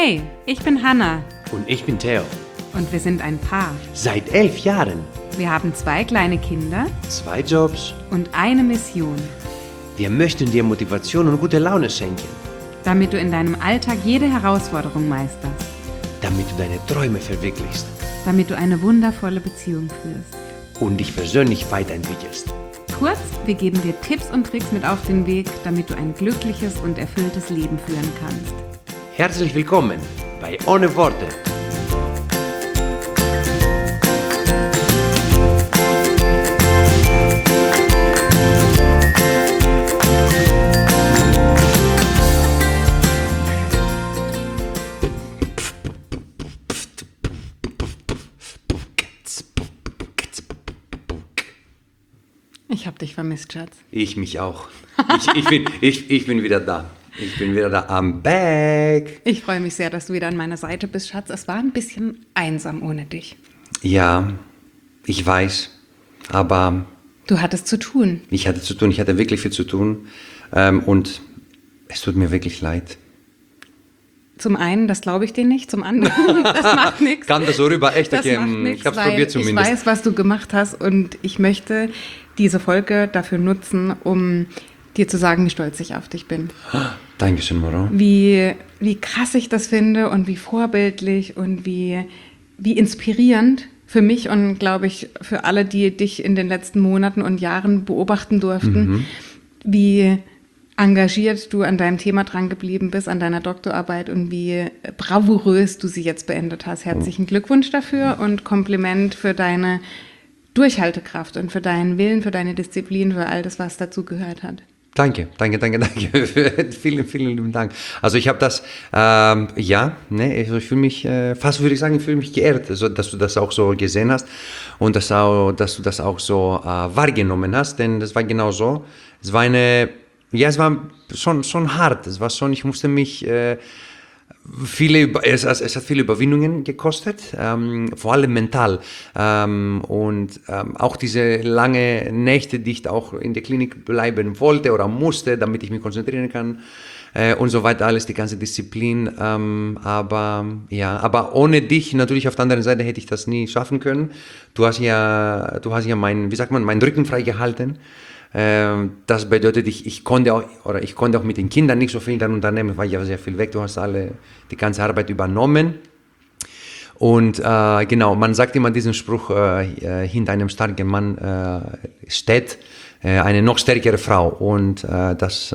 Hey, ich bin Hannah Und ich bin Theo. und wir sind ein Paar. Seit 11 Jahren. Wir haben 2 kleine Kinder 2 Jobs. und eine Mission, Wir möchten dir Motivation und gute Laune schenken, damit du in deinem Alltag jede Herausforderung meisterst, damit du deine Träume verwirklichst damit du eine wundervolle Beziehung führst. und dich persönlich weiterentwickelst. Kurz, wir geben dir Tipps und Tricks mit auf den Weg, damit du ein glückliches und erfülltes Leben führen kannst. Herzlich willkommen bei Ohne Worte. Ich hab dich vermisst, Schatz. Ich mich auch. Ich bin wieder da. Ich bin wieder da. I'm back. Ich freue mich sehr, dass du wieder an meiner Seite bist, Schatz. Es war ein bisschen einsam ohne dich. Ja, ich weiß. Aber Du hattest zu tun. ich hatte zu tun. Ich hatte wirklich viel zu tun. Und es tut mir wirklich leid. Zum einen, das glaube ich dir nicht. Zum anderen, das macht nichts. Kam das so rüber? Echt? Das Okay, macht nichts, ich habe es weil probiert zumindest. Ich weiß, was du gemacht hast und ich möchte diese Folge dafür nutzen, um dir zu sagen, wie stolz ich auf dich bin. Dankeschön, Moro. Wie krass ich das finde und wie vorbildlich und wie inspirierend für mich und, glaube ich, für alle, die dich in den letzten Monaten und Jahren beobachten durften, wie engagiert du an deinem Thema dran geblieben bist, an deiner Doktorarbeit und wie bravourös du sie jetzt beendet hast. Herzlichen Glückwunsch dafür und Kompliment für deine Durchhaltekraft und für deinen Willen, für deine Disziplin, für all das, was dazugehört hat. Danke. Vielen, vielen lieben Dank. Also ich habe das, also ich fühle mich, fast würde ich sagen, ich fühle mich geehrt, also, dass du das auch so gesehen hast und dass du das auch so wahrgenommen hast, denn das war genau so. Es war es war schon hart, ich musste mich, es hat viele Überwindungen gekostet, vor allem mental. Auch diese lange Nächte, die ich auch in der Klinik bleiben wollte oder musste, damit ich mich konzentrieren kann und so weiter, alles, die ganze Disziplin. Aber ohne dich natürlich auf der anderen Seite hätte ich das nie schaffen können. Du hast ja meinen Rücken freigehalten. Das bedeutet, ich konnte auch mit den Kindern nicht so viel dann unternehmen, weil ich ja sehr viel weg, du hast die ganze Arbeit übernommen. Und genau, man sagt immer diesen Spruch, hinter einem starken Mann steht eine noch stärkere Frau. Und das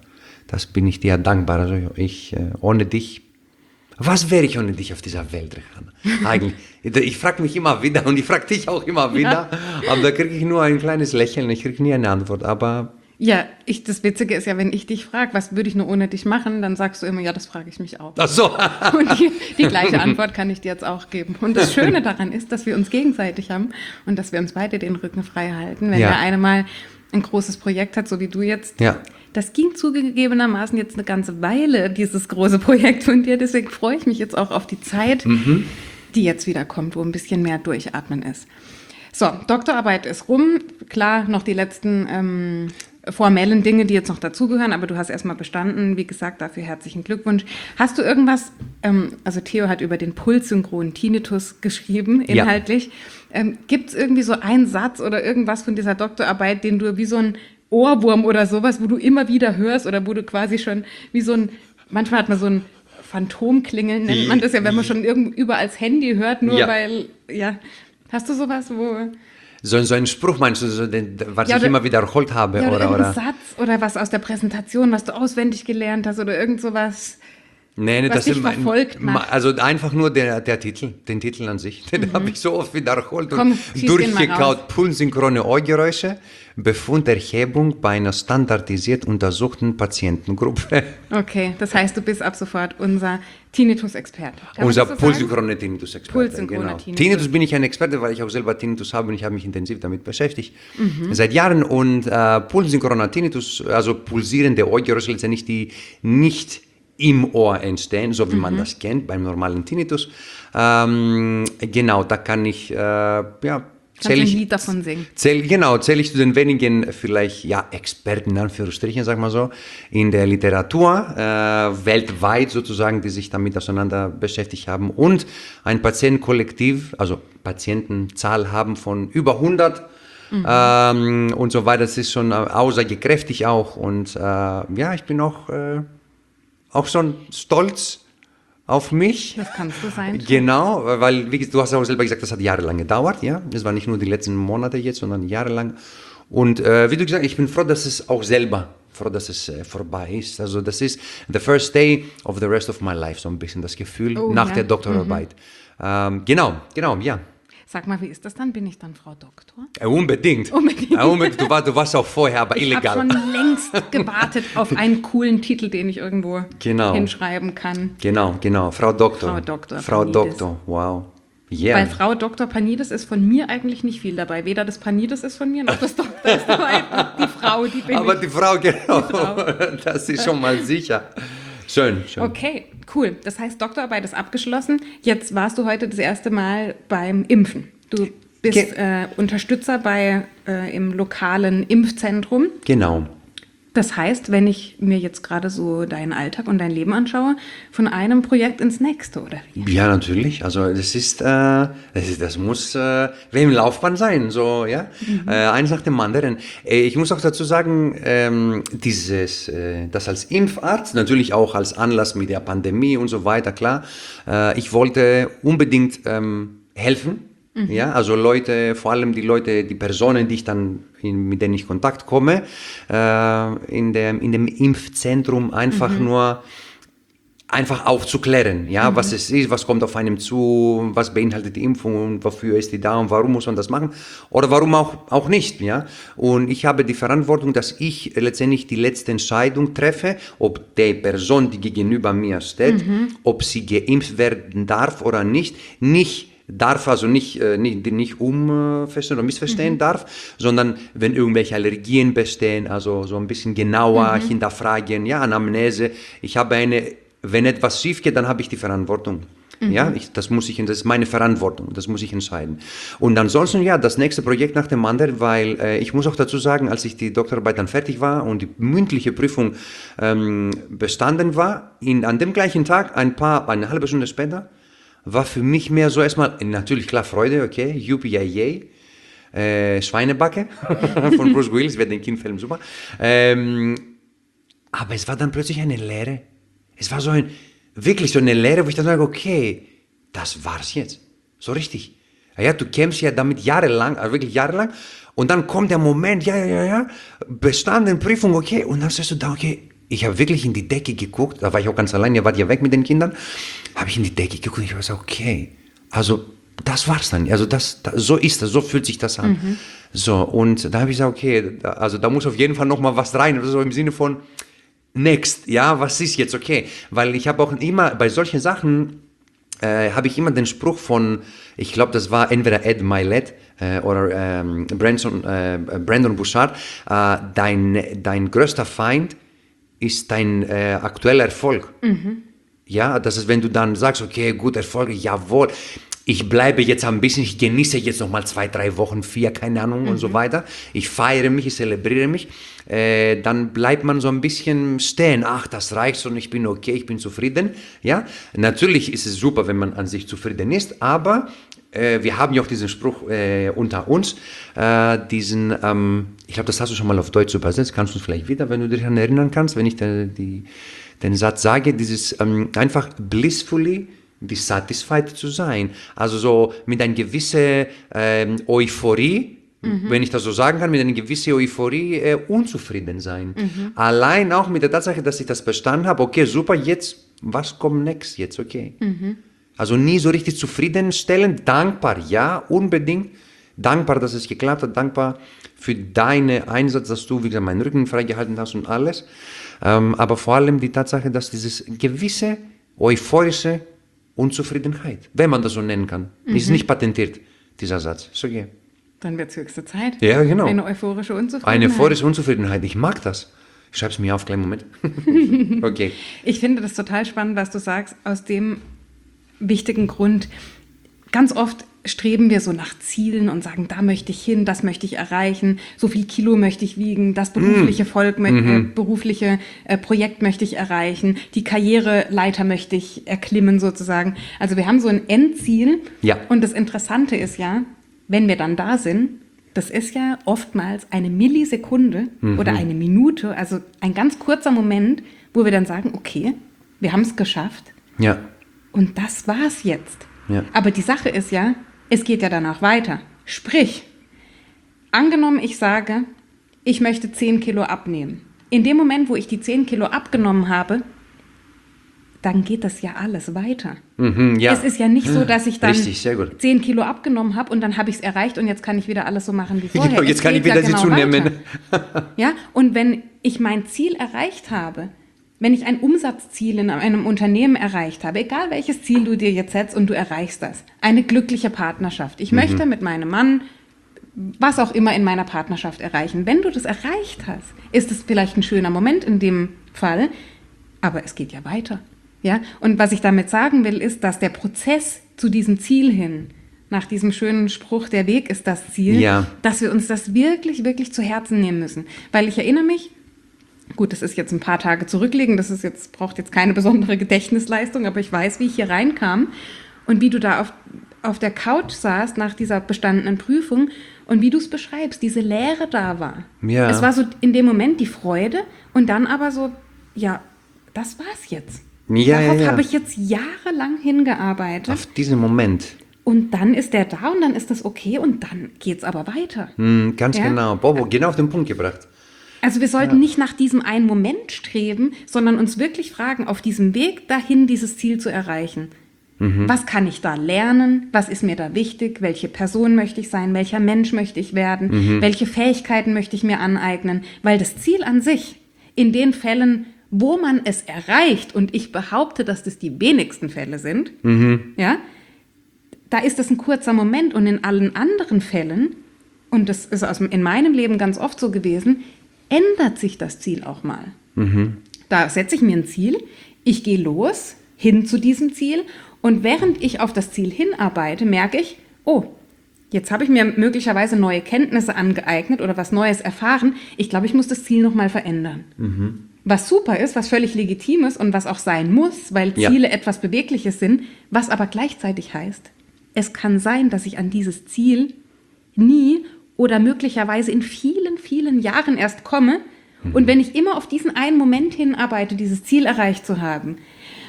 bin ich dir dankbar. Also ohne dich, was wäre ich ohne dich auf dieser Welt, Rehan? Eigentlich, ich frage mich immer wieder und ich frage dich auch immer wieder, aber da kriege ich nur ein kleines Lächeln, ich kriege nie eine Antwort, aber... Ja, das Witzige ist ja, wenn ich dich frage, was würde ich nur ohne dich machen, dann sagst du immer, ja, das frage ich mich auch. Ach so. Und die gleiche Antwort kann ich dir jetzt auch geben. Und das Schöne daran ist, dass wir uns gegenseitig haben und dass wir uns beide den Rücken frei halten. Wenn der eine mal ein großes Projekt hat, so wie du jetzt, das ging zugegebenermaßen jetzt eine ganze Weile, dieses große Projekt von dir. Deswegen freue ich mich jetzt auch auf die Zeit, die jetzt wieder kommt, wo ein bisschen mehr Durchatmen ist. So, Doktorarbeit ist rum. Klar, noch die letzten formellen Dinge, die jetzt noch dazugehören, aber du hast erstmal bestanden. Wie gesagt, dafür herzlichen Glückwunsch. Hast du irgendwas, also Theo hat über den pulssynchronen Tinnitus geschrieben, inhaltlich. Ja. Gibt es irgendwie so einen Satz oder irgendwas von dieser Doktorarbeit, den du wie so ein Ohrwurm oder sowas, wo du immer wieder hörst oder wo du quasi schon wie so ein, manchmal hat man so ein Phantomklingeln, nennt man das ja, wenn man schon überall das Handy hört, nur weil, hast du sowas, wo... So ein Spruch meinst du, was ich immer wiederholt habe? Ja, oder oder Satz oder was aus der Präsentation, was du auswendig gelernt hast oder irgend sowas, was das dich verfolgt macht. Also einfach nur den Titel an sich, den habe ich so oft wiederholt und schieß den mal raus. durchgekaut. Pulssynchrone Ohrgeräusche, Befunderhebung bei einer standardisiert untersuchten Patientengruppe. Okay, das heißt, du bist ab sofort unser Tinnitus-Experte. Unser pulssynchrone Tinnitus-Experte, genau. Tinnitus bin ich ein Experte, weil ich auch selber Tinnitus habe und ich habe mich intensiv damit beschäftigt. Seit Jahren und pulssynchroner Tinnitus, also pulsierende Ohrgeräusche letztendlich, die nicht im Ohr entstehen, so wie man das kennt beim normalen Tinnitus. Genau, da kann ich Kannst du ein Lied davon singen? Zähle ich zu den wenigen vielleicht Experten, in Anführungsstrichen, sag mal so, in der Literatur, weltweit sozusagen, die sich damit auseinander beschäftigt haben und ein Patientenkollektiv, also Patientenzahl haben von über 100 und so weiter. Das ist schon aussagekräftig auch und ich bin auch schon stolz auf mich. Das kannst du sein. Genau, weil wie du hast auch selber gesagt, das hat jahrelang gedauert, ja. Das war nicht nur die letzten Monate jetzt, sondern jahrelang. Und wie du gesagt hast, ich bin froh, dass es vorbei ist. Also das ist the first day of the rest of my life, so ein bisschen das Gefühl nach der Doktorarbeit. Genau, ja. Sag mal, wie ist das dann? Bin ich dann Frau Doktor? Unbedingt. Du warst auch vorher, aber illegal. Ich habe schon längst gewartet auf einen coolen Titel, den ich irgendwo hinschreiben kann. Genau. Frau Doktor, wow. Yeah. Weil Frau Dr. Panides ist von mir eigentlich nicht viel dabei. Weder das Panides ist von mir, noch das Doktor ist dabei. Die Frau, die bin aber ich. Die Frau, genau. Die Frau. Das ist schon mal sicher. Schön. Okay, cool. Das heißt, Doktorarbeit ist abgeschlossen. Jetzt warst du heute das erste Mal beim Impfen. Du bist Unterstützer im lokalen Impfzentrum. Genau. Das heißt, wenn ich mir jetzt gerade so deinen Alltag und dein Leben anschaue, von einem Projekt ins nächste, oder wie? Ja, natürlich. Also das muss wie im Laufbahn sein, so, ja. Eins nach dem anderen. Ich muss auch dazu sagen, das als Impfarzt, natürlich auch als Anlass mit der Pandemie und so weiter, klar. Ich wollte unbedingt helfen. Ja, also vor allem die Personen, mit denen ich Kontakt komme, in dem Impfzentrum einfach aufzuklären, ja, was es ist, was kommt auf einem zu, was beinhaltet die Impfung, wofür ist die da und warum muss man das machen oder warum auch nicht, ja. Und ich habe die Verantwortung, dass ich letztendlich die letzte Entscheidung treffe, ob die Person, die gegenüber mir steht, ob sie geimpft werden darf oder nicht darf, also nicht umverstehen oder missverstehen darf, sondern wenn irgendwelche Allergien bestehen, also so ein bisschen genauer hinterfragen, ja, Anamnese. Wenn etwas schief geht, dann habe ich die Verantwortung. Ja, das ist meine Verantwortung, das muss ich entscheiden. Und ansonsten, das nächste Projekt nach dem anderen, weil ich muss auch dazu sagen, als ich die Doktorarbeit dann fertig war und die mündliche Prüfung bestanden war, an dem gleichen Tag, eine halbe Stunde später, war für mich mehr so erstmal, natürlich klar Freude, okay, yuppie, yay, Schweinebacke von Bruce Willis, wer den Kind-Film super. Aber es war dann plötzlich eine Leere. Es war wirklich so eine Leere, wo ich dann sage, okay, das war's jetzt. So richtig. Ja, du kämpfst ja damit jahrelang, also wirklich jahrelang. Und dann kommt der Moment, bestanden, Prüfung, okay. Und dann sagst du da, okay, ich habe wirklich in die Decke geguckt, da war ich auch ganz allein, ihr wart ja weg mit den Kindern, habe ich in die Decke geguckt und ich habe gesagt, okay, also das war's dann, also so ist das, so fühlt sich das an. So, und da habe ich gesagt, okay, also da muss auf jeden Fall nochmal was rein, oder so im Sinne von next, ja, was ist jetzt, okay, weil ich habe auch immer, bei solchen Sachen habe ich immer den Spruch von, ich glaube, das war entweder Ed Milet oder Brandon Bouchard, dein größter Feind ist dein aktueller Erfolg. Ja, das ist, wenn du dann sagst, okay, gut, Erfolg, jawohl, ich bleibe jetzt ein bisschen, ich genieße jetzt nochmal 2, 3 Wochen, 4, keine Ahnung und so weiter. Ich feiere mich, ich zelebriere mich. Dann bleibt man so ein bisschen stehen. Ach, das reicht und ich bin okay, ich bin zufrieden. Ja, natürlich ist es super, wenn man an sich zufrieden ist, aber wir haben ja auch diesen Spruch unter uns, ich glaube, das hast du schon mal auf Deutsch übersetzt, kannst du es vielleicht wieder, wenn du dich daran erinnern kannst, wenn ich den Satz sage, dieses einfach blissfully dissatisfied zu sein, also so mit einer gewissen Euphorie, wenn ich das so sagen kann, mit einer gewissen Euphorie unzufrieden sein. Allein auch mit der Tatsache, dass ich das bestanden habe, okay, super, jetzt, was kommt next jetzt, okay. Also nie so richtig zufriedenstellend, dankbar, ja, unbedingt, dankbar, dass es geklappt hat, dankbar für deinen Einsatz, dass du, wie gesagt, meinen Rücken freigehalten hast und alles, aber vor allem die Tatsache, dass dieses gewisse euphorische Unzufriedenheit, wenn man das so nennen kann, ist nicht patentiert, dieser Satz, ist okay. Dann wird es höchste Zeit. Ja, genau. Eine euphorische Unzufriedenheit. Eine euphorische Unzufriedenheit. Ich mag das. Ich schreibe es mir auf, kleinen Moment. Okay. Ich finde das total spannend, was du sagst, aus dem wichtigen Grund. Ganz oft streben wir so nach Zielen und sagen, da möchte ich hin, das möchte ich erreichen, so viel Kilo möchte ich wiegen, das berufliche berufliche Projekt möchte ich erreichen, die Karriereleiter möchte ich erklimmen sozusagen. Also wir haben so ein Endziel. Ja. Und das Interessante ist ja, wenn wir dann da sind, das ist ja oftmals eine Millisekunde oder eine Minute, also ein ganz kurzer Moment, wo wir dann sagen, okay, wir haben es geschafft. Ja. Und das war's jetzt. Ja. Aber die Sache ist ja, es geht ja danach weiter. Sprich, angenommen, ich sage, ich möchte 10 Kilo abnehmen. In dem Moment, wo ich die 10 Kilo abgenommen habe, dann geht das ja alles weiter. Ja. Es ist ja nicht so, dass ich dann Richtig, sehr gut. 10 Kilo abgenommen habe und dann habe ich es erreicht und jetzt kann ich wieder alles so machen wie vorher. Genau, jetzt kann ich wieder sie zunehmen. Ja, und wenn ich mein Ziel erreicht habe, wenn ich ein Umsatzziel in einem Unternehmen erreicht habe, egal welches Ziel du dir jetzt setzt und du erreichst das, eine glückliche Partnerschaft. Ich möchte mit meinem Mann was auch immer in meiner Partnerschaft erreichen. Wenn du das erreicht hast, ist es vielleicht ein schöner Moment in dem Fall, aber es geht ja weiter. Ja? Und was ich damit sagen will, ist, dass der Prozess zu diesem Ziel hin, nach diesem schönen Spruch, der Weg ist das Ziel, dass wir uns das wirklich, wirklich zu Herzen nehmen müssen. Weil ich erinnere mich, gut, das ist jetzt ein paar Tage zurückliegen, braucht jetzt keine besondere Gedächtnisleistung, aber ich weiß, wie ich hier reinkam und wie du da auf der Couch saßt nach dieser bestandenen Prüfung und wie du es beschreibst, diese Leere da war. Ja. Es war so in dem Moment die Freude und dann aber so, ja, das war's jetzt. Darauf habe ich jetzt jahrelang hingearbeitet. Auf diesen Moment. Und dann ist der da und dann ist das okay und dann geht's aber weiter. Ganz genau. Bobo, genau auf den Punkt gebracht. Also wir sollten nicht nach diesem einen Moment streben, sondern uns wirklich fragen, auf diesem Weg dahin dieses Ziel zu erreichen. Was kann ich da lernen? Was ist mir da wichtig? Welche Person möchte ich sein? Welcher Mensch möchte ich werden? Welche Fähigkeiten möchte ich mir aneignen? Weil das Ziel an sich, in den Fällen, wo man es erreicht, und ich behaupte, dass das die wenigsten Fälle sind, ja, da ist das ein kurzer Moment und in allen anderen Fällen, und das ist in meinem Leben ganz oft so gewesen, ändert sich das Ziel auch mal. Da setze ich mir ein Ziel, ich gehe los hin zu diesem Ziel und während ich auf das Ziel hinarbeite, merke ich, oh, jetzt habe ich mir möglicherweise neue Kenntnisse angeeignet oder was Neues erfahren. Ich glaube, ich muss das Ziel nochmal verändern. Was super ist, was völlig legitim ist und was auch sein muss, weil Ziele etwas Bewegliches sind, was aber gleichzeitig heißt, es kann sein, dass ich an dieses Ziel nie oder möglicherweise in vielen, vielen Jahren erst komme. Und wenn ich immer auf diesen einen Moment hinarbeite, dieses Ziel erreicht zu haben,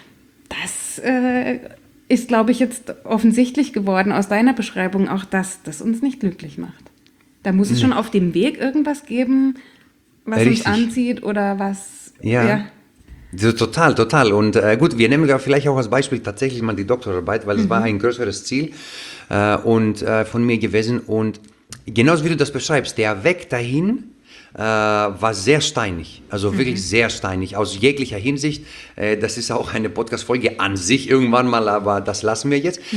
das ist, glaube ich, jetzt offensichtlich geworden aus deiner Beschreibung auch, dass das uns nicht glücklich macht. Da muss es schon auf dem Weg irgendwas geben, was uns anzieht oder was... Ja. Total. Und gut, wir nehmen ja vielleicht auch als Beispiel tatsächlich mal die Doktorarbeit, weil es war ein größeres Ziel von mir gewesen. Und genauso wie du das beschreibst, der Weg dahin war sehr steinig, also wirklich sehr steinig, aus jeglicher Hinsicht. Das ist auch eine Podcast-Folge an sich irgendwann mal, aber das lassen wir jetzt.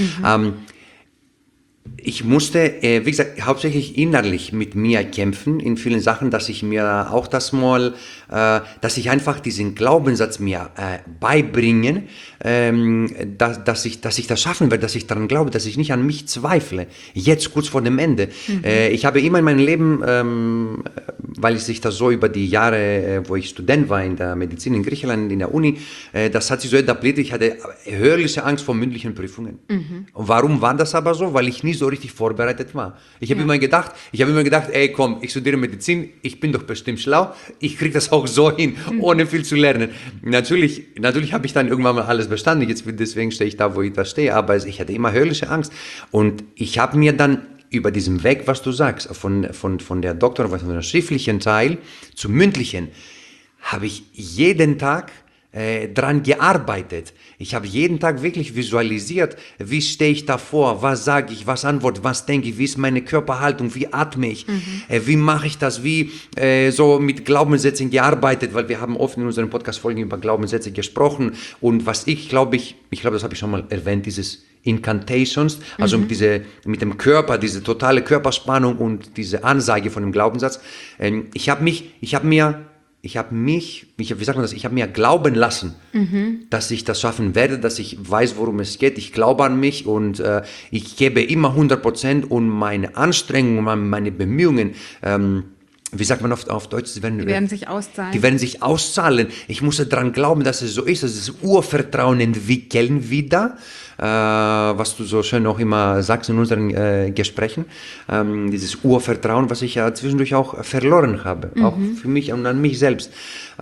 Ich musste, wie gesagt, hauptsächlich innerlich mit mir kämpfen in vielen Sachen, dass ich mir auch das mal, dass ich einfach diesen Glaubenssatz mir beibringen, dass ich das schaffen werde, dass ich daran glaube, dass ich nicht an mich zweifle. Jetzt kurz vor dem Ende. Ich habe immer in meinem Leben, weil sich das so über die Jahre, wo ich Student war in der Medizin in Griechenland, in der Uni, das hat sich so etabliert, ich hatte höherliche Angst vor mündlichen Prüfungen. Und warum war das aber so? Weil ich nie so richtig vorbereitet war. Ich habe immer gedacht, ey komm, ich studiere Medizin, ich bin doch bestimmt schlau, ich kriege das auch so hin, ohne viel zu lernen. Natürlich habe ich dann irgendwann mal alles bestanden, deswegen stehe ich da, wo ich da stehe, aber ich hatte immer höllische Angst. Und ich habe mir dann über diesen Weg, was du sagst, von der von der schriftlichen Teil zum mündlichen, habe ich jeden Tag dran gearbeitet. Ich habe jeden Tag wirklich visualisiert, wie stehe ich davor, was sage ich, was antworte, was denke ich, wie ist meine Körperhaltung, wie atme ich, wie mache ich das, wie so mit Glaubenssätzen gearbeitet, weil wir haben oft in unseren Podcast-Folgen über Glaubenssätze gesprochen und was ich glaube, das habe ich schon mal erwähnt, dieses Incantations, also mit dem Körper, diese totale Körperspannung und diese Ansage von dem Glaubenssatz. Ich habe mir ich habe mir glauben lassen, dass ich das schaffen werde, dass ich weiß, worum es geht. Ich glaube an mich und ich gebe immer 100% und meine Anstrengungen, meine Bemühungen, wie sagt man auf Deutsch? Die werden sich auszahlen. Die werden sich auszahlen. Ich muss daran glauben, dass es so ist, dass das Urvertrauen entwickeln wieder, was du so schön auch immer sagst in unseren Gesprächen, dieses Urvertrauen, was ich ja zwischendurch auch verloren habe, auch für mich und an mich selbst.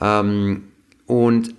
Und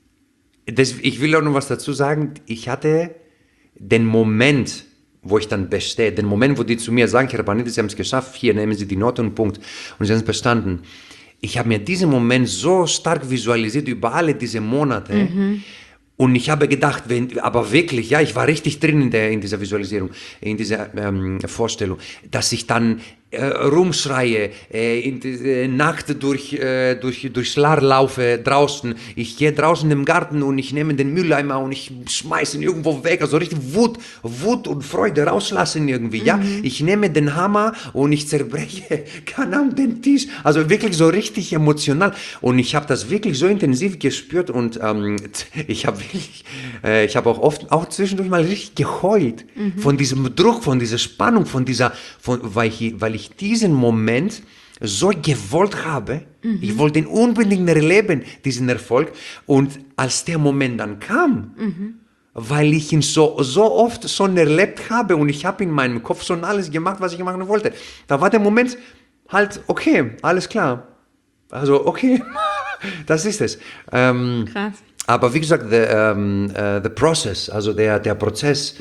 ich will auch noch was dazu sagen, ich hatte den Moment, wo ich dann bestehe, den Moment, wo die zu mir sagen, Herr Rabanidis, Sie haben es geschafft, hier nehmen Sie die Note und Punkt und Sie haben es bestanden. Ich habe mir diesen Moment so stark visualisiert über alle diese Monate und ich habe gedacht, aber wirklich, ja, ich war richtig drin in dieser Visualisierung, in dieser Vorstellung, dass ich dann rumschreie, in die Nacht durchs Laar laufe draußen. Ich gehe draußen im Garten und ich nehme den Mülleimer und ich schmeiße ihn irgendwo weg. Also richtig Wut und Freude rauslassen irgendwie. Ja, ich nehme den Hammer und ich zerbreche den Tisch. Also wirklich so richtig emotional. Und ich habe das wirklich so intensiv gespürt und ich habe auch oft auch zwischendurch mal richtig geheult von diesem Druck, von dieser Spannung, weil ich diesen Moment so gewollt habe. Ich wollte ihn unbedingt erleben, diesen Erfolg. Und als der Moment dann kam, weil ich ihn so oft schon erlebt habe und ich habe in meinem Kopf schon alles gemacht, was ich machen wollte, da war der Moment halt, okay, alles klar. Also, okay, das ist es. Krass. Aber wie gesagt, the process, also der Prozess,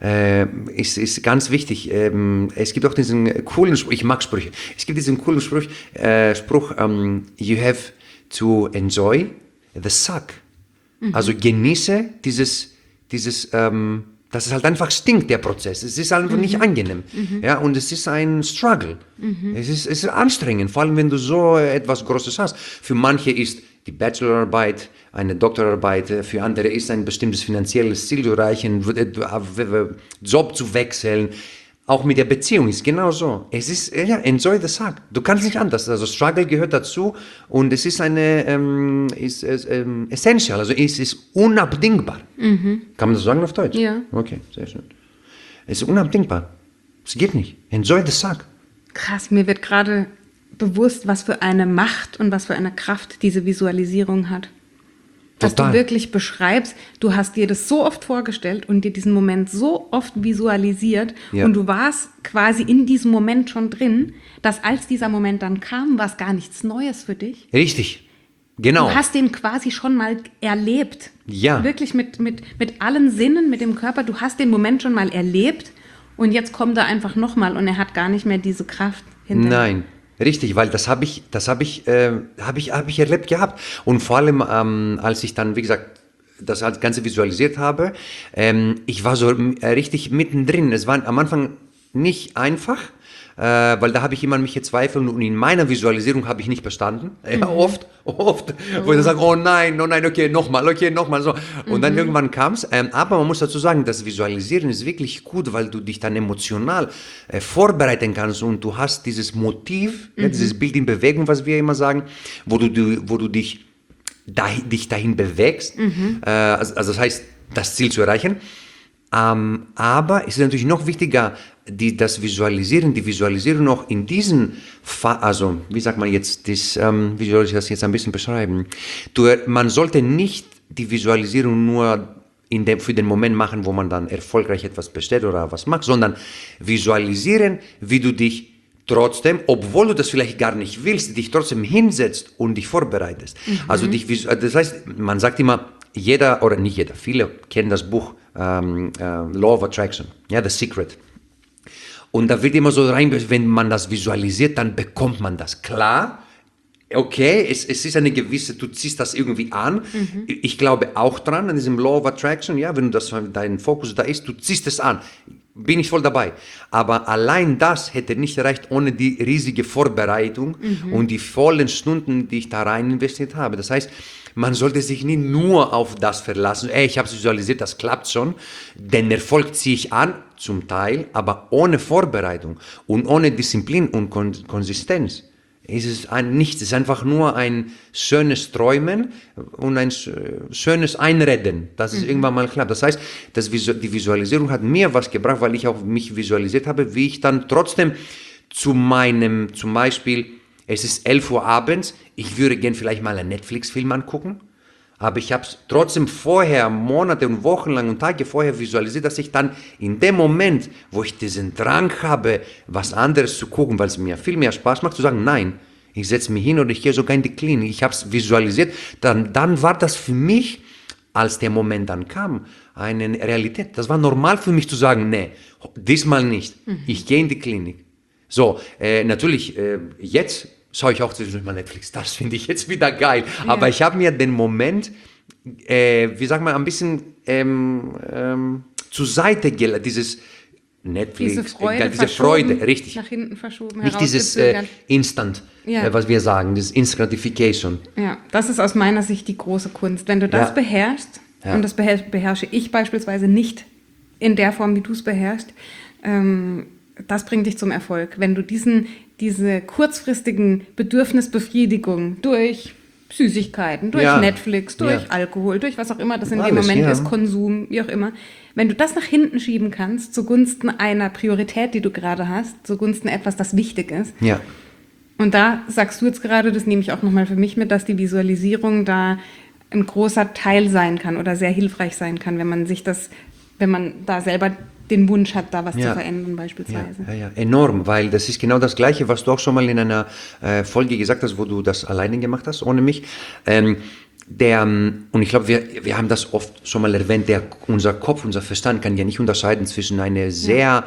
ist ganz wichtig. Es gibt auch diesen coolen Spruch, ich mag Sprüche, es gibt diesen coolen Spruch, you have to enjoy the suck. Also genieße dieses dass es halt einfach stinkt, der Prozess. Es ist einfach nicht angenehm. Ja, und es ist ein Struggle. Es ist anstrengend, vor allem wenn du so etwas Großes hast. Für manche ist die Bachelorarbeit, eine Doktorarbeit, für andere ist ein bestimmtes finanzielles Ziel zu erreichen, Job zu wechseln. Auch mit der Beziehung ist genau so. Es ist, enjoy the suck. Du kannst nicht anders. Also Struggle gehört dazu und es ist essential, also es ist unabdingbar. Kann man das sagen auf Deutsch? Ja. Okay, sehr schön. Es ist unabdingbar. Es geht nicht. Enjoy the suck. Krass, mir wird gerade bewusst, was für eine Macht und was für eine Kraft diese Visualisierung hat. Dass du wirklich beschreibst, du hast dir das so oft vorgestellt und dir diesen Moment so oft visualisiert und du warst quasi in diesem Moment schon drin, dass als dieser Moment dann kam, war es gar nichts Neues für dich. Richtig, genau. Du hast den quasi schon mal erlebt. Ja. Wirklich mit allen Sinnen, mit dem Körper, du hast den Moment schon mal erlebt und jetzt kommt er einfach nochmal und er hat gar nicht mehr diese Kraft hinterher. Nein. Richtig, weil das habe ich erlebt gehabt. Und vor allem, als ich dann, wie gesagt, das Ganze visualisiert habe, ich war so richtig mittendrin. Es war am Anfang nicht einfach, weil da habe ich immer an mich gezweifelt und in meiner Visualisierung habe ich nicht bestanden. Oft, wo ich dann sage, oh nein, okay, nochmal, so. Und dann irgendwann kam es. Aber man muss dazu sagen, das Visualisieren ist wirklich gut, weil du dich dann emotional vorbereiten kannst und du hast dieses Motiv, dieses Bild in Bewegung, was wir immer sagen, wo du dich dahin bewegst. Also das heißt, das Ziel zu erreichen. Aber es ist natürlich noch wichtiger, die Visualisierung noch in diesen, also wie sagt man jetzt, wie soll ich das jetzt ein bisschen beschreiben? Man sollte nicht die Visualisierung nur für den Moment machen, wo man dann erfolgreich etwas bestellt oder was macht, sondern visualisieren, wie du dich trotzdem, obwohl du das vielleicht gar nicht willst, dich trotzdem hinsetzt und dich vorbereitest. Also das heißt, man sagt immer, viele kennen das Buch Law of Attraction, The Secret. Und da wird immer so rein, wenn man das visualisiert, dann bekommt man das. Klar, okay, es ist eine gewisse, du ziehst das irgendwie an. Ich glaube auch dran, an diesem Law of Attraction, wenn dein Fokus da ist, du ziehst es an. Bin ich voll dabei. Aber allein das hätte nicht erreicht ohne die riesige Vorbereitung und die vollen Stunden, die ich da rein investiert habe. Das heißt, man sollte sich nicht nur auf das verlassen. Ich habe es visualisiert, das klappt schon. Den Erfolg ziehe ich an, zum Teil, aber ohne Vorbereitung und ohne Disziplin und Konsistenz ist es nichts, es ist einfach nur ein schönes Träumen und ein schönes Einreden, dass es irgendwann mal klappt. Das heißt, die Visualisierung hat mir was gebracht, weil ich auch mich visualisiert habe, wie ich dann trotzdem zum Beispiel, es ist 11 Uhr abends, ich würde gern vielleicht mal einen Netflix-Film angucken, aber ich habe es trotzdem vorher, Monate und Wochen lang und Tage vorher visualisiert, dass ich dann in dem Moment, wo ich diesen Drang habe, was anderes zu gucken, weil es mir viel mehr Spaß macht, zu sagen, nein, ich setze mich hin oder ich gehe sogar in die Klinik. Ich habe es visualisiert. Dann war das für mich, als der Moment dann kam, eine Realität. Das war normal für mich zu sagen, nee, diesmal nicht. Ich gehe in die Klinik. So, natürlich, jetzt schaue ich auch zwischendurch mal Netflix. Das finde ich jetzt wieder geil. Ja. Aber ich habe mir den Moment, wie sagt man, ein bisschen zur Seite gelegt, dieses Netflix, diese Freude, richtig. Nach hinten verschoben, nicht dieses Instant, was wir sagen, dieses Instant Gratification. Ja, das ist aus meiner Sicht die große Kunst. Wenn du das beherrschst, und das beherrsche ich beispielsweise nicht in der Form, wie du es beherrschst, das bringt dich zum Erfolg. Wenn du diese kurzfristigen Bedürfnisbefriedigung durch Süßigkeiten, durch Netflix, durch Alkohol, durch was auch immer das in dem Moment ist, Konsum, wie auch immer. Wenn du das nach hinten schieben kannst, zugunsten einer Priorität, die du gerade hast, zugunsten etwas, das wichtig ist. Ja. Und da sagst du jetzt gerade, das nehme ich auch nochmal für mich mit, dass die Visualisierung da ein großer Teil sein kann oder sehr hilfreich sein kann, wenn man da selber den Wunsch hat, da was zu verändern beispielsweise. Ja, enorm, weil das ist genau das Gleiche, was du auch schon mal in einer Folge gesagt hast, wo du das alleine gemacht hast, ohne mich. Und ich glaube, wir haben das oft schon mal erwähnt, unser Kopf, unser Verstand kann ja nicht unterscheiden zwischen eine sehr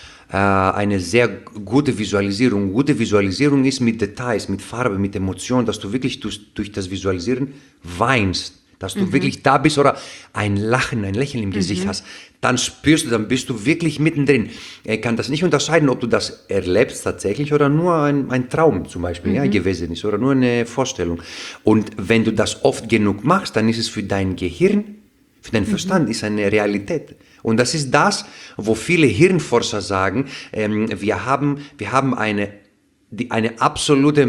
gute Visualisierung. Gute Visualisierung ist mit Details, mit Farbe, mit Emotionen, dass du wirklich durch das Visualisieren weinst. Dass du wirklich da bist oder ein Lächeln im Gesicht hast, dann spürst du, dann bist du wirklich mittendrin. Er kann das nicht unterscheiden, ob du das erlebst tatsächlich oder nur ein Traum zum Beispiel gewesen ist oder nur eine Vorstellung. Und wenn du das oft genug machst, dann ist es für dein Gehirn, für deinen Verstand, ist eine Realität. Und das ist das, wo viele Hirnforscher sagen, wir haben eine absolute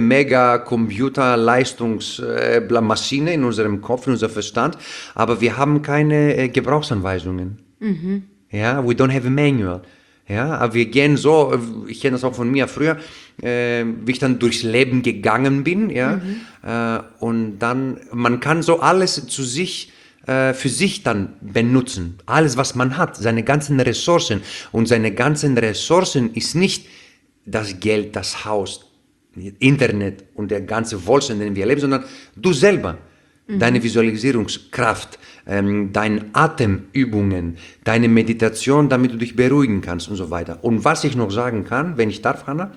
Mega-Computerleistungsmaschine in unserem Kopf, in unserem Verstand, aber wir haben keine Gebrauchsanweisungen. Ja, we don't have a manual. Ja, aber wir gehen so, ich kenne das auch von mir früher, wie ich dann durchs Leben gegangen bin, und dann, man kann so alles für sich dann benutzen. Alles, was man hat, seine ganzen Ressourcen. Und seine ganzen Ressourcen ist nicht das Geld, das Haus, Internet und der ganze Wohlstand, den wir erleben, sondern du selber, deine Visualisierungskraft, deine Atemübungen, deine Meditation, damit du dich beruhigen kannst und so weiter. Und was ich noch sagen kann, wenn ich darf, Hanna,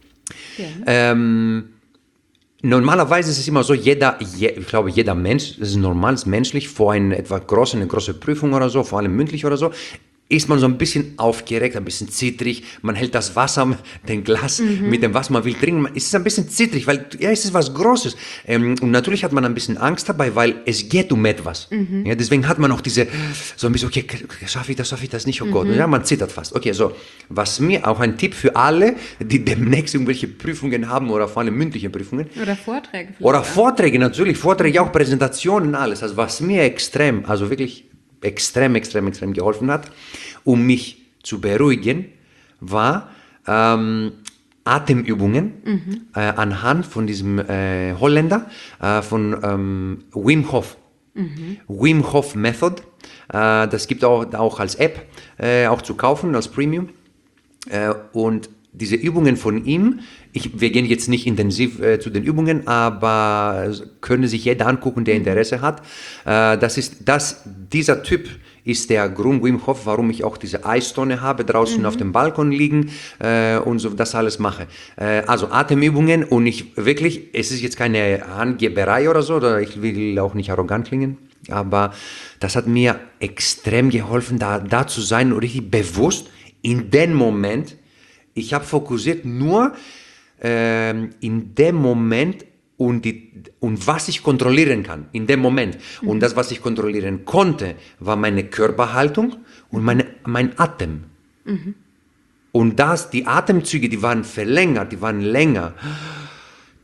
normalerweise ist es immer so, ich glaube, jeder Mensch, das ist normal, ist menschlich, vor eine große Prüfung oder so, vor allem mündlich oder so, ist man so ein bisschen aufgeregt, ein bisschen zittrig, man hält das Wasser, den Glas mit dem Wasser, man will trinken, es ist ein bisschen zittrig, weil es ist was Großes. Und natürlich hat man ein bisschen Angst dabei, weil es geht um etwas. Ja, deswegen hat man auch so ein bisschen, okay, schaffe ich das nicht, oh Gott. Ja, man zittert fast. Okay, so, was mir auch ein Tipp für alle, die demnächst irgendwelche Prüfungen haben oder vor allem mündliche Prüfungen. Oder Vorträge. Vorträge, natürlich, Vorträge, auch Präsentationen, alles. Also was mir extrem extrem geholfen hat, um mich zu beruhigen, war Atemübungen anhand von diesem Holländer, von Wim Hof. Wim Hof Method. Das gibt auch als App auch zu kaufen, als Premium. Und diese Übungen von ihm, wir gehen jetzt nicht intensiv zu den Übungen, aber können sich jeder angucken, der Interesse hat. Dieser Typ ist der Grund, Wim Hof, warum ich auch diese Eistonne habe, draußen auf dem Balkon liegen und so das alles mache. Also Atemübungen und es ist jetzt keine Angeberei oder so, oder ich will auch nicht arrogant klingen, aber das hat mir extrem geholfen, da zu sein und richtig bewusst in dem Moment. Ich habe fokussiert nur in dem Moment und was ich kontrollieren kann, in dem Moment. Und das, was ich kontrollieren konnte, war meine Körperhaltung und mein Atem. Und die Atemzüge, die waren verlängert, die waren länger.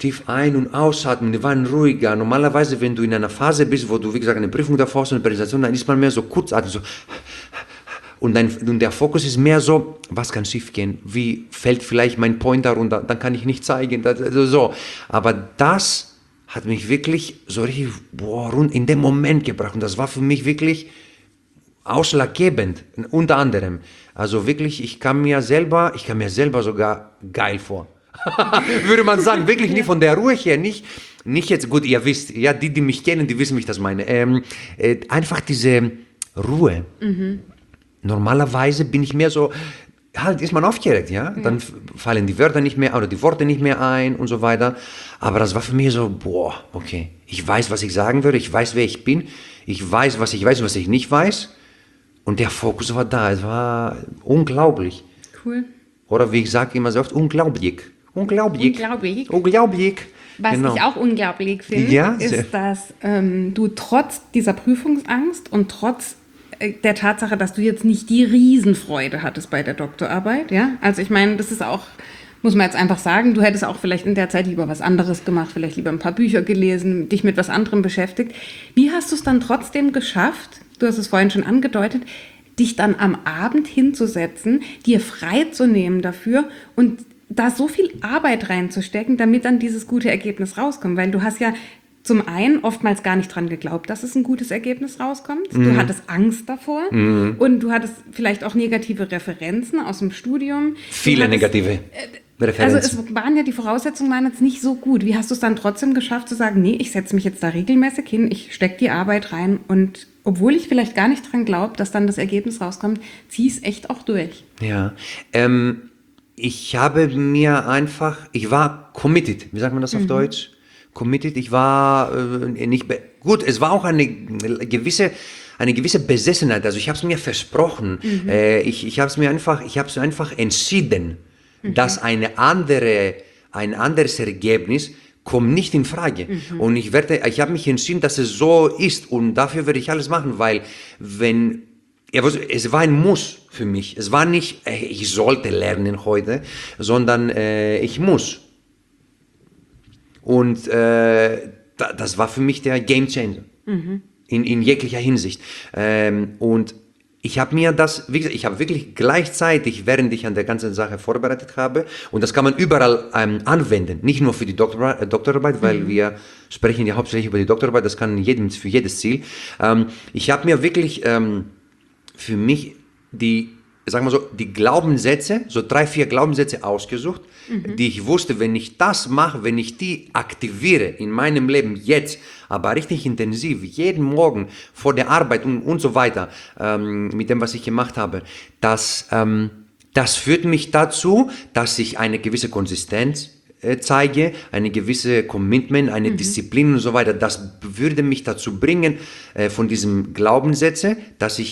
tief ein- und ausatmen, die waren ruhiger. Normalerweise, wenn du in einer Phase bist, wo du, wie gesagt, eine Prüfung davor hast, eine Präsentation, dann ist man mehr so kurzatmig, so. Und der Fokus ist mehr so, was kann schief gehen? Wie fällt vielleicht mein Pointer runter? Dann kann ich nicht zeigen. So. Aber das hat mich wirklich so richtig in dem Moment gebracht. Und das war für mich wirklich ausschlaggebend, unter anderem. Also wirklich, ich kam mir selber sogar geil vor. Würde man sagen, wirklich nicht von der Ruhe her, nicht jetzt, gut, ihr wisst, ja, die mich kennen, die wissen, wie ich das meine. Einfach diese Ruhe. Normalerweise bin ich mehr so, halt ist man aufgeregt, ja, dann fallen die Wörter nicht mehr oder die Worte nicht mehr ein und so weiter. Aber das war für mich so, okay, ich weiß, was ich sagen würde, ich weiß, wer ich bin, ich weiß, was ich nicht weiß. Und der Fokus war da, es war unglaublich. Cool. Oder wie ich sage immer so oft, unglaublich. Unglaublich. Was ich auch unglaublich finde, ist, dass du trotz dieser Prüfungsangst und trotz der Tatsache, dass du jetzt nicht die Riesenfreude hattest bei der Doktorarbeit, ja, also ich meine, das ist auch, muss man jetzt einfach sagen, du hättest auch vielleicht in der Zeit lieber was anderes gemacht, vielleicht lieber ein paar Bücher gelesen, dich mit was anderem beschäftigt. Wie hast du es dann trotzdem geschafft, du hast es vorhin schon angedeutet, dich dann am Abend hinzusetzen, dir freizunehmen dafür und da so viel Arbeit reinzustecken, damit dann dieses gute Ergebnis rauskommt? Weil du hast ja zum einen oftmals gar nicht dran geglaubt, dass es ein gutes Ergebnis rauskommt. Du hattest Angst davor und du hattest vielleicht auch negative Referenzen aus dem Studium. Viele negative Referenzen. Also die Voraussetzungen waren jetzt nicht so gut. Wie hast du es dann trotzdem geschafft zu sagen, nee, ich setze mich jetzt da regelmäßig hin, ich stecke die Arbeit rein und obwohl ich vielleicht gar nicht dran glaube, dass dann das Ergebnis rauskommt, zieh es echt auch durch. Ja, ich war committed, wie sagt man das auf Deutsch? Committed, ich war gut, es war auch eine gewisse Besessenheit, also ich habe es mir versprochen, ich habe es mir einfach entschieden, dass ein anderes Ergebnis kommt nicht in Frage. Und ich habe mich entschieden, dass es so ist und dafür werde ich alles machen, weil es war ein Muss für mich. Es war nicht, ich sollte lernen heute, sondern ich muss. Und das war für mich der Game Changer in jeglicher Hinsicht. Und ich habe mir das, wie gesagt, ich habe wirklich gleichzeitig, während ich an der ganzen Sache vorbereitet habe, und das kann man überall anwenden, nicht nur für die Doktorarbeit, weil wir sprechen ja hauptsächlich über die Doktorarbeit, das kann für jedes Ziel. Ich habe mir wirklich für mich die Glaubenssätze, so 3-4 Glaubenssätze ausgesucht, die ich wusste, wenn ich das mache, wenn ich die aktiviere in meinem Leben jetzt, aber richtig intensiv, jeden Morgen vor der Arbeit und so weiter, mit dem, was ich gemacht habe, das führt mich dazu, dass ich eine gewisse Konsistenz zeige, eine gewisse Commitment, eine Disziplin und so weiter. Das würde mich dazu bringen, von diesem Glaubenssätze, dass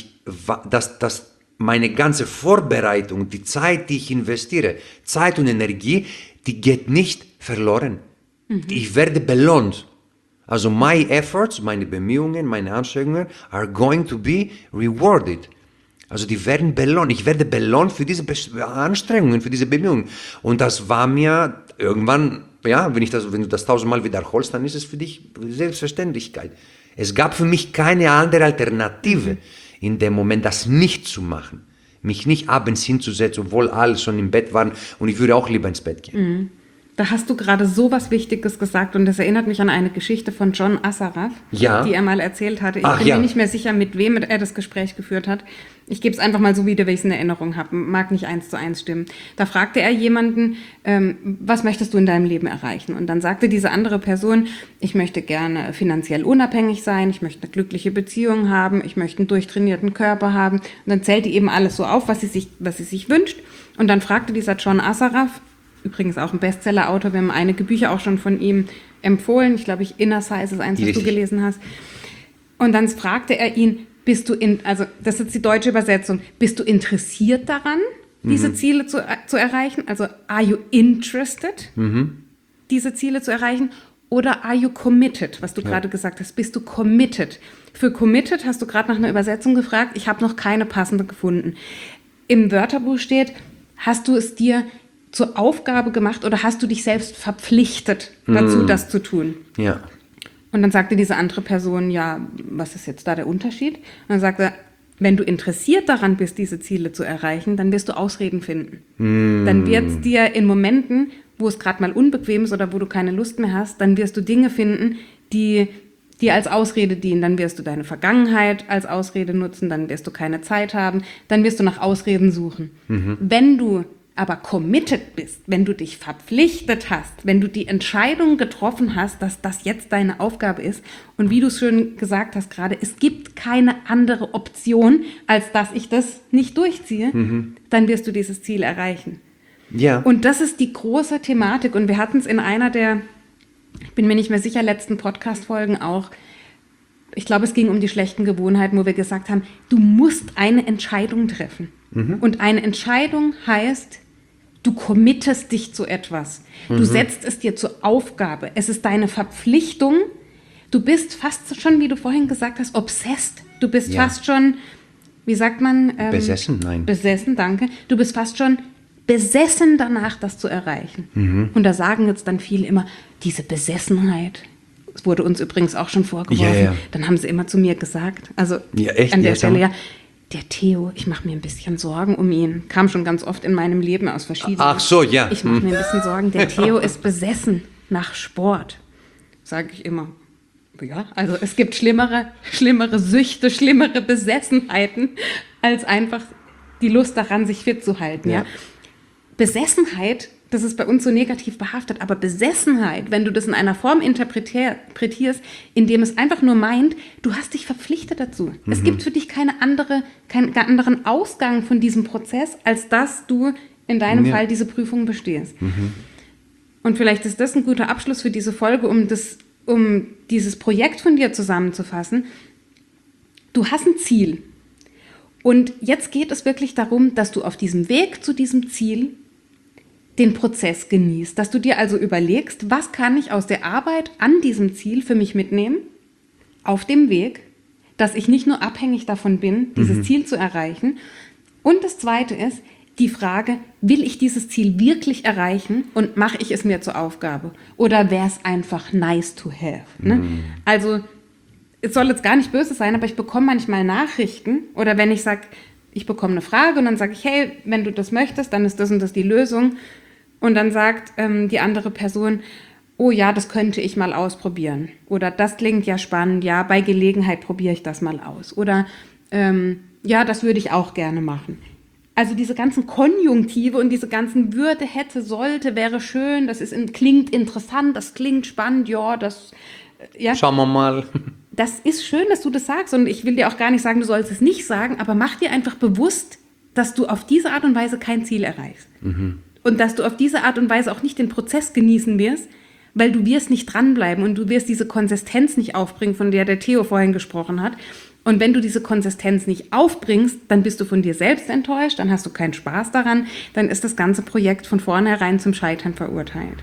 meine ganze Vorbereitung, die Zeit, die ich investiere, Zeit und Energie, die geht nicht verloren. Ich werde belohnt. Also my efforts, meine Bemühungen, meine Anstrengungen are going to be rewarded. Also die werden belohnt. Ich werde belohnt für diese Anstrengungen, für diese Bemühungen. Und das war mir irgendwann, ja, wenn du das 1000-mal wiederholst, dann ist es für dich Selbstverständlichkeit. Es gab für mich keine andere Alternative in dem Moment, das nicht zu machen. Mich nicht abends hinzusetzen, obwohl alle schon im Bett waren und ich würde auch lieber ins Bett gehen. Da hast du gerade so was Wichtiges gesagt und das erinnert mich an eine Geschichte von John Assaraf, die er mal erzählt hatte. Ich bin mir nicht mehr sicher, mit wem er das Gespräch geführt hat. Ich gebe es einfach mal so wieder, wie ich es in Erinnerung habe. Mag nicht 1:1 stimmen. Da fragte er jemanden, was möchtest du in deinem Leben erreichen? Und dann sagte diese andere Person, ich möchte gerne finanziell unabhängig sein, ich möchte eine glückliche Beziehung haben, ich möchte einen durchtrainierten Körper haben. Und dann zählte eben alles so auf, was sie sich wünscht. Und dann fragte dieser John Assaraf, übrigens auch ein Bestseller-Autor, wir haben einige Bücher auch schon von ihm empfohlen. Ich glaube, Inner Size ist eins, was du gelesen hast. Und dann fragte er ihn, also das ist jetzt die deutsche Übersetzung, bist du interessiert daran, diese Ziele zu erreichen? Also, are you interested, diese Ziele zu erreichen? Oder are you committed, was du gerade gesagt hast? Bist du committed? Für committed hast du gerade nach einer Übersetzung gefragt. Ich habe noch keine passende gefunden. Im Wörterbuch steht, hast du es dir zur Aufgabe gemacht oder hast du dich selbst verpflichtet dazu, das zu tun? Ja. Und dann sagte diese andere Person, ja, was ist jetzt da der Unterschied? Und dann sagte er, wenn du interessiert daran bist, diese Ziele zu erreichen, dann wirst du Ausreden finden. Dann wird es dir in Momenten, wo es gerade mal unbequem ist oder wo du keine Lust mehr hast, dann wirst du Dinge finden, die dir als Ausrede dienen. Dann wirst du deine Vergangenheit als Ausrede nutzen, dann wirst du keine Zeit haben, dann wirst du nach Ausreden suchen. Wenn du aber committed bist, wenn du dich verpflichtet hast, wenn du die Entscheidung getroffen hast, dass das jetzt deine Aufgabe ist und wie du es schön gesagt hast gerade, es gibt keine andere Option, als dass ich das nicht durchziehe, dann wirst du dieses Ziel erreichen. Ja. Und das ist die große Thematik und wir hatten es in einer der, ich bin mir nicht mehr sicher, letzten Podcast-Folgen auch, ich glaube, es ging um die schlechten Gewohnheiten, wo wir gesagt haben, du musst eine Entscheidung treffen. Und eine Entscheidung heißt, du committest dich zu etwas. Du setzt es dir zur Aufgabe. Es ist deine Verpflichtung. Du bist fast schon, wie du vorhin gesagt hast, obsessed. Du bist fast schon, wie sagt man? Besessen, nein. Besessen, danke. Du bist fast schon besessen danach, das zu erreichen. Und da sagen jetzt dann viele immer, diese Besessenheit, das wurde uns übrigens auch schon vorgeworfen, dann haben sie immer zu mir gesagt, also an der Stelle, ja, der Theo, ich mache mir ein bisschen Sorgen um ihn. Kam schon ganz oft in meinem Leben aus verschiedenen. Ach so, ja. Ich mache mir ein bisschen Sorgen. Der Theo ist besessen nach Sport. Sage ich immer. Ja, also es gibt schlimmere Süchte, schlimmere Besessenheiten, als einfach die Lust daran, sich fit zu halten. Ja. Besessenheit, das ist bei uns so negativ behaftet, aber Besessenheit, wenn du das in einer Form interpretierst, indem es einfach nur meint, du hast dich verpflichtet dazu. Es gibt für dich keinen anderen Ausgang von diesem Prozess, als dass du in deinem Fall diese Prüfung bestehst. Und vielleicht ist das ein guter Abschluss für diese Folge, um dieses Projekt von dir zusammenzufassen. Du hast ein Ziel. Und jetzt geht es wirklich darum, dass du auf diesem Weg zu diesem Ziel den Prozess genießt, dass du dir also überlegst, was kann ich aus der Arbeit an diesem Ziel für mich mitnehmen, auf dem Weg, dass ich nicht nur abhängig davon bin, dieses Ziel zu erreichen. Und das Zweite ist die Frage, will ich dieses Ziel wirklich erreichen und mache ich es mir zur Aufgabe? Oder wäre es einfach nice to have? Ne? Also es soll jetzt gar nicht böse sein, aber ich bekomme manchmal Nachrichten oder wenn ich sage, ich bekomme eine Frage und dann sage ich, hey, wenn du das möchtest, dann ist das und das die Lösung. Und dann sagt die andere Person, oh ja, das könnte ich mal ausprobieren. Oder das klingt ja spannend, ja, bei Gelegenheit probiere ich das mal aus. Oder ja, das würde ich auch gerne machen. Also diese ganzen Konjunktive und diese ganzen Würde, hätte, sollte, wäre schön, das klingt interessant, das klingt spannend, ja, das... Ja. Schauen wir mal. Das ist schön, dass du das sagst und ich will dir auch gar nicht sagen, du sollst es nicht sagen, aber mach dir einfach bewusst, dass du auf diese Art und Weise kein Ziel erreichst. Und dass du auf diese Art und Weise auch nicht den Prozess genießen wirst, weil du wirst nicht dranbleiben und du wirst diese Konsistenz nicht aufbringen, von der der Theo vorhin gesprochen hat. Und wenn du diese Konsistenz nicht aufbringst, dann bist du von dir selbst enttäuscht, dann hast du keinen Spaß daran, dann ist das ganze Projekt von vornherein zum Scheitern verurteilt.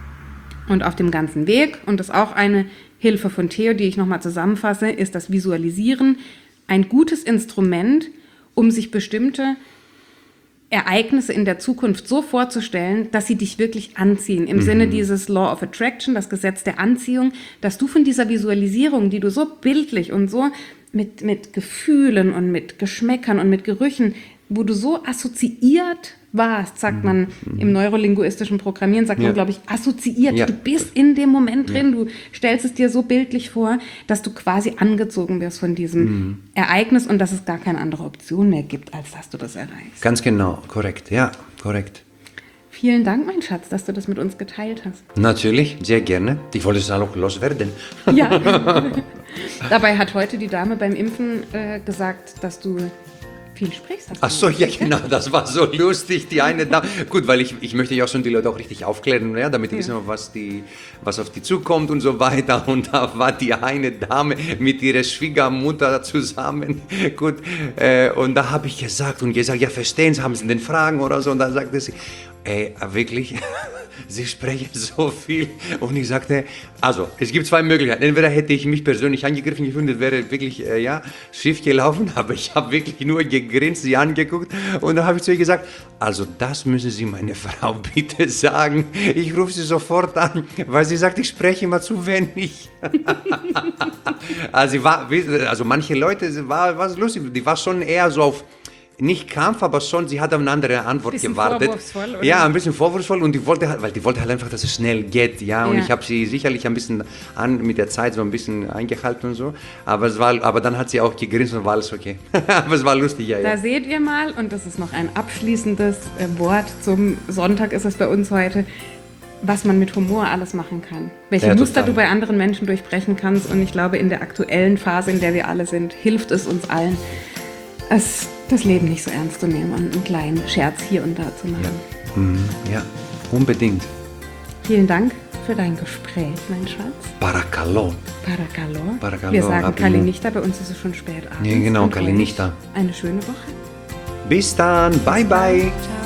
Und auf dem ganzen Weg, und das ist auch eine Hilfe von Theo, die ich nochmal zusammenfasse, ist das Visualisieren ein gutes Instrument, um sich bestimmte Ereignisse in der Zukunft so vorzustellen, dass sie dich wirklich anziehen. Im Sinne dieses Law of Attraction, das Gesetz der Anziehung, dass du von dieser Visualisierung, die du so bildlich und so mit Gefühlen und mit Geschmäckern und mit Gerüchen, wo du so assoziiert warst, sagt man im neurolinguistischen Programmieren, sagt man, glaube ich, assoziiert. Ja. Du bist in dem Moment drin, du stellst es dir so bildlich vor, dass du quasi angezogen wirst von diesem Ereignis und dass es gar keine andere Option mehr gibt, als dass du das erreichst. Ganz genau, korrekt, ja, korrekt. Vielen Dank, mein Schatz, dass du das mit uns geteilt hast. Natürlich, sehr gerne. Ich wollte es auch loswerden. Ja. Dabei hat heute die Dame beim Impfen gesagt, dass du viel sprichst. Ach so, ja genau, das war so lustig, die eine Dame. Gut, weil ich möchte ja schon die Leute auch richtig aufklären, ja, damit die wissen, was auf die zukommt und so weiter. Und da war die eine Dame mit ihrer Schwiegermutter zusammen. Gut, und da habe ich gesagt, ja, verstehen Sie, haben Sie denn Fragen oder so? Und dann sagte sie, Ey, wirklich, Sie sprechen so viel. Und ich sagte, also, es gibt zwei Möglichkeiten. Entweder hätte ich mich persönlich angegriffen gefühlt, das wäre wirklich, schief gelaufen, aber ich habe wirklich nur gegrinst, sie angeguckt und dann habe ich zu ihr gesagt, also das müssen Sie meine Frau bitte sagen. Ich rufe sie sofort an, weil sie sagt, ich spreche immer zu wenig. Also manche Leute, war lustig, die war schon eher so auf, nicht Kampf, aber schon, sie hat auf eine andere Antwort gewartet. Vorwurfsvoll, oder? Ja, ein bisschen vorwurfsvoll und die wollte halt einfach, dass es schnell geht, ja. Und ich habe sie sicherlich ein bisschen mit der Zeit so ein bisschen eingehalten und so. Aber dann hat sie auch gegrinst und war alles okay. Aber es war lustig, ja. Da seht ihr mal, und das ist noch ein abschließendes Wort zum Sonntag ist es bei uns heute, was man mit Humor alles machen kann. Welche Muster du bei anderen Menschen durchbrechen kannst. Und ich glaube, in der aktuellen Phase, in der wir alle sind, hilft es uns allen, das Leben nicht so ernst zu nehmen und einen kleinen Scherz hier und da zu machen. Ja, unbedingt. Vielen Dank für dein Gespräch, mein Schatz. Parakalon. Wir sagen Kalinichta, bei uns ist es schon spät abends. Ja, genau, Kalinichta. Eine schöne Woche. Bis dann, bye bye. Ciao.